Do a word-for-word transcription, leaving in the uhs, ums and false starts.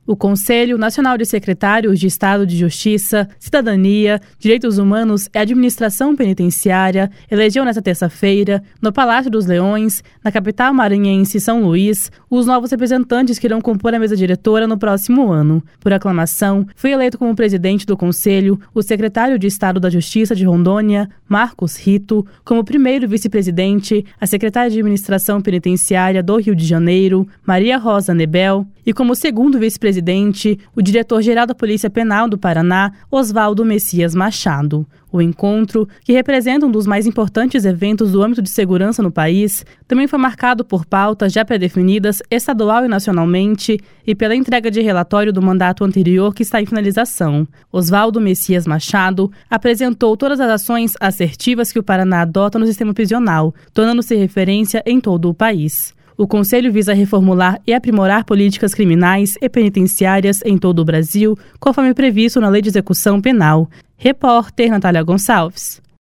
O Conselho Nacional de Secretários de Estado de Justiça, Cidadania, Direitos Humanos e Administração Penitenciária elegeu nesta terça-feira, no Palácio dos Leões, na capital maranhense São Luís, os novos representantes que irão compor a mesa diretora no próximo ano. Por aclamação, foi eleito como presidente do Conselho o secretário de Estado da Justiça de Rondônia, Marcos Rito, como primeiro vice-presidente, a secretária de Administração Penitenciária do Rio de Janeiro, Maria Rosa Nebel, e como segundo vice-presidente, o diretor-geral da Polícia Penal do Paraná, Oswaldo Messias Machado. O encontro, que representa um dos mais importantes eventos do âmbito de segurança no país, também foi marcado por pautas já pré-definidas estadual e nacionalmente e pela entrega de relatório do mandato anterior que está em finalização. Oswaldo Messias Machado apresentou todas as ações assertivas que o Paraná adota no sistema prisional, tornando-se referência em todo o país. O Conselho visa reformular e aprimorar políticas criminais e penitenciárias em todo o Brasil, conforme previsto na Lei de Execução Penal. Repórter Natália Gonçalves.